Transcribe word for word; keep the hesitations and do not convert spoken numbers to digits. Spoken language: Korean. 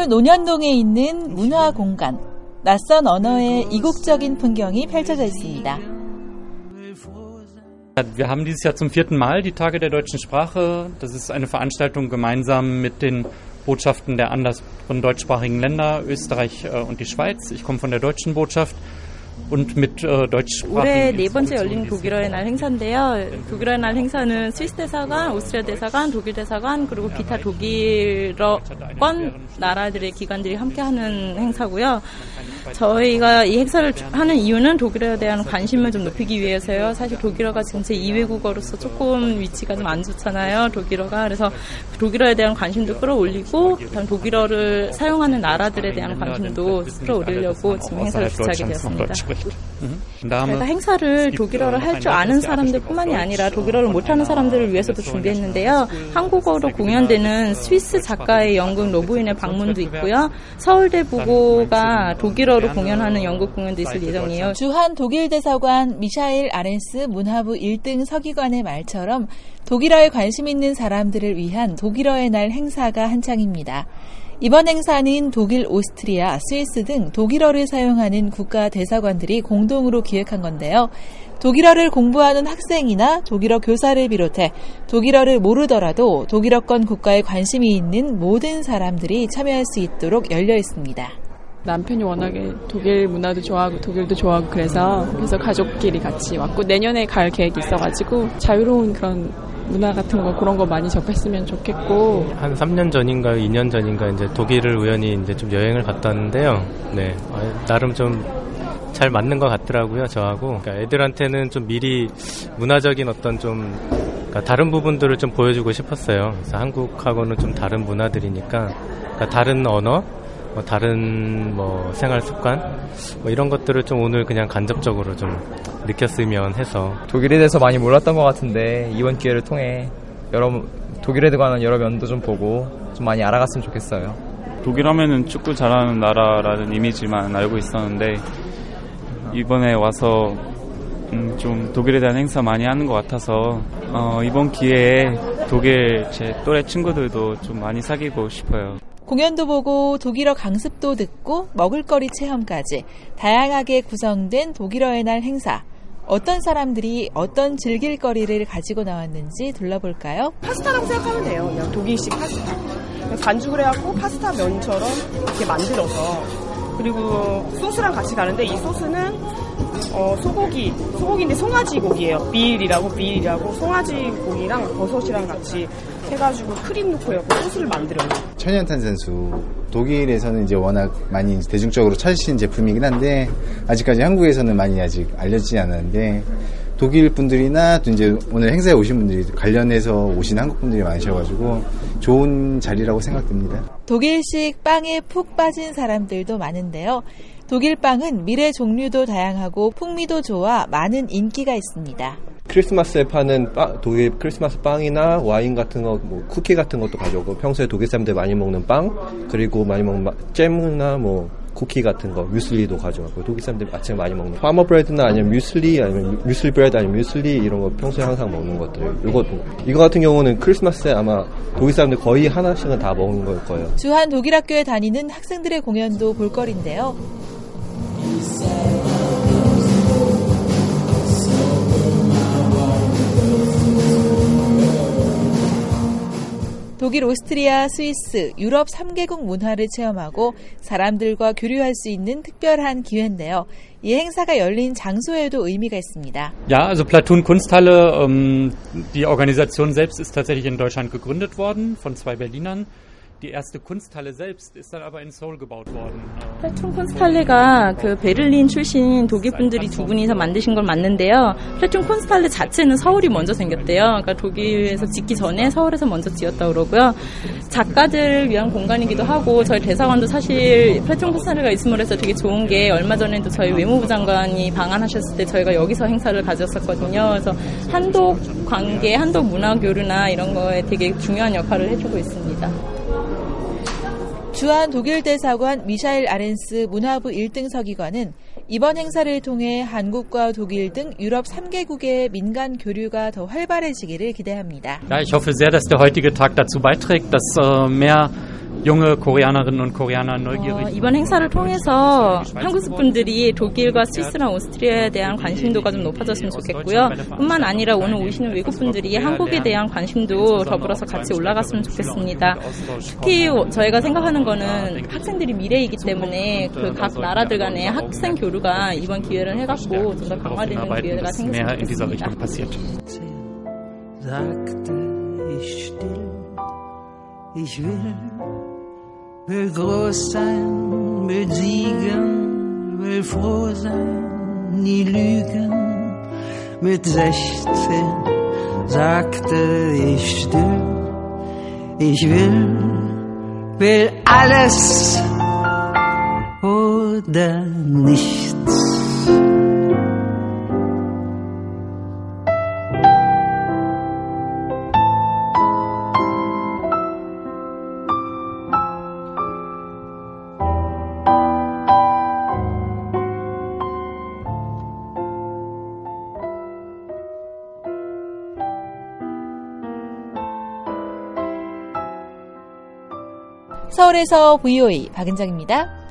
논현동에 있는 문화공간. 낯선 언어의 이국적인 풍경이 펼쳐져 있습니다. Wir haben dieses Jahr zum vierten Mal die Tage der deutschen Sprache. Das ist eine Veranstaltung gemeinsam mit den Botschaften der anderen deutschsprachigen Länder, Österreich und die Schweiz. Ich komme von der deutschen Botschaft. und mit äh, deutschsprachigen. 올해 네 번째 열린 독일어의 날 행사인데요. 독일어의 날 행사는 스위스 대사관, 오스트리아 대사관, 독일 대사관 그리고 기타 독일어권 나라들의 기관들이 함께하는 행사고요. 저희가 이 행사를 하는 이유는 독일어에 대한 관심을 좀 높이기 위해서요. 사실 독일어가 지금 제이 외국어로서 조금 위치가 좀 안 좋잖아요. 독일어가. 그래서 독일어에 대한 관심도 끌어올리고 독일어를 사용하는 나라들에 대한 관심도 끌어올리려고 지금 행사를 주최하게 되었습니다. 저희가 행사를 독일어를 할 줄 아는 사람들 뿐만이 아니라 독일어를 못하는 사람들을 위해서도 준비했는데요. 한국어로 공연되는 스위스 작가의 연극 로브인의 방문도 있고요. 서울대부고가 독일어로 공연하는 연극 공연도 있을 예정이에요. 주한 독일 대사관 미샤엘 아렌스 문화부 일 등 서기관의 말처럼 독일어에 관심 있는 사람들을 위한 독일어의 날 행사가 한창입니다. 이번 행사는 독일, 오스트리아, 스위스 등 독일어를 사용하는 국가 대사관들이 공동으로 기획한 건데요. 독일어를 공부하는 학생이나 독일어 교사를 비롯해 독일어를 모르더라도 독일어권 국가에 관심이 있는 모든 사람들이 참여할 수 있도록 열려 있습니다. 남편이 워낙에 독일 문화도 좋아하고 독일도 좋아하고 그래서 그래서 가족끼리 같이 왔고 내년에 갈 계획이 있어가지고 자유로운 그런 문화 같은 거 그런 거 많이 접했으면 좋겠고 한 삼 년 전인가 이 년 전인가 이제 독일을 우연히 이제 좀 여행을 갔다 왔는데요. 네, 나름 좀 잘 맞는 것 같더라고요, 저하고. 그러니까 애들한테는 좀 미리 문화적인 어떤 좀 그러니까 다른 부분들을 좀 보여주고 싶었어요. 그래서 한국하고는 좀 다른 문화들이니까 그러니까 다른 언어, 뭐 다른 뭐 생활 습관 뭐 이런 것들을 좀 오늘 그냥 간접적으로 좀 느꼈으면 해서 독일에 대해서 많이 몰랐던 것 같은데 이번 기회를 통해 여러 독일에 관한 여러 면도 좀 보고 좀 많이 알아갔으면 좋겠어요. 독일 하면은 축구 잘하는 나라라는 이미지만 알고 있었는데 이번에 와서 음, 좀 독일에 대한 행사 많이 하는 것 같아서 어, 이번 기회에 독일 제 또래 친구들도 좀 많이 사귀고 싶어요. 공연도 보고 독일어 강습도 듣고 먹을거리 체험까지 다양하게 구성된 독일어의 날 행사. 어떤 사람들이 어떤 즐길거리를 가지고 나왔는지 둘러볼까요? 파스타라고 생각하면 돼요. 그냥 독일식 파스타. 반죽을 해갖고 파스타 면처럼 이렇게 만들어서 그리고 소스랑 같이 가는데 이 소스는 어, 소고기, 소고기인데 송아지 고기예요. 비일이라고 비일이라고 송아지 고기랑 버섯이랑 같이 해가지고 크림 넣고 해갖고 소스를 만들어요. 천연탄산수 독일에서는 이제 워낙 많이 대중적으로 찾으시는 제품이긴 한데 아직까지 한국에서는 많이 아직 알려지지 않았는데 독일 분들이나 또 이제 오늘 행사에 오신 분들이 관련해서 오신 한국 분들이 많으셔가지고 좋은 자리라고 생각됩니다. 독일식 빵에 푹 빠진 사람들도 많은데요. 독일 빵은 밀의 종류도 다양하고 풍미도 좋아 많은 인기가 있습니다. 크리스마스에 파는 빵, 독일 크리스마스 빵이나 와인 같은 거, 뭐 쿠키 같은 것도 가져오고 평소에 독일 사람들 많이 먹는 빵 그리고 많이 먹는 잼이나 뭐 쿠키 같은 거, 뮤슬리도 가져가고 독일 사람들이 아침에 많이 먹는 파머 브레드나 아니면 뮤슬리 아니면 뮤슬리 브레드 아니면 뮤슬리 이런 거 평소에 항상 먹는 것들. 이거 이거 같은 경우는 크리스마스에 아마 독일 사람들 거의 하나씩은 다 먹는 걸 거예요. 주한 독일 학교에 다니는 학생들의 공연도 볼거리인데요. 독일, 오스트리아, 스위스, 유럽 삼 개국 문화를 체험하고 사람들과 교류할 수 있는 특별한 기회인데요. 이 행사가 열린 장소에도 의미가 있습니다. Ja, also Platoon Kunsthalle, ähm, die Organisation selbst ist tatsächlich in Deutschland gegründet worden von zwei Berlinern. Die erste Kunsthalle selbst ist dann aber in Seoul gebaut worden. 플래툰 콘스탈레가 그 베를린 출신 독일 분들이 두 분이서 만드신 걸 맞는데요. 플래툰 콘스탈레 자체는 서울이 먼저 생겼대요. 그러니까 독일에서 짓기 전에 서울에서 먼저 지었다 그러고요. 작가들을 위한 공간이기도 하고 저희 대사관도 사실 플래툰 콘스탈레가 있음으로 해서 되게 좋은 게 얼마 전에도 저희 외무부 장관이 방한하셨을 때 저희가 여기서 행사를 가졌었거든요. 그래서 한독 관계, 한독 문화 교류나 이런 거에 되게 중요한 역할을 해주고 있습니다. 주한 독일 대사관 미샤엘 아렌스 문화부 일 등 서기관은 이번 행사를 통해 한국과 독일 등 유럽 삼 개국의 민간 교류가 더 활발해지기를 기대합니다. Ja, ich hoffe sehr, dass der heutige Tag dazu beiträgt, dass äh, mehr junge Koreanerinnen und Koreaner neugierig. 어, 이번 행사를 통해서 한국 분들이 독일과 스위스랑 오스트리아에 대한 관심도가 좀 높아졌으면 좋겠고요. 뿐만 아니라 오늘 오시는 외국 분들이 한국에 대한 관심도 더불어서 같이 올라갔으면 좋겠습니다. 특히 저희가 생각하는 거는 학생들이 미래이기 때문에 그 각 나라들 간의 학생 교류가 이번 기회를 해갖고 좀 더 강화되는 기회가 생겼으면 좋겠습니다. Ich will, will groß sein, will siegen, will froh sein, nie lügen. Mit sechzehn sagte ich still, ich will, will alles oder nichts. 서울에서 브이오에이 박은정입니다.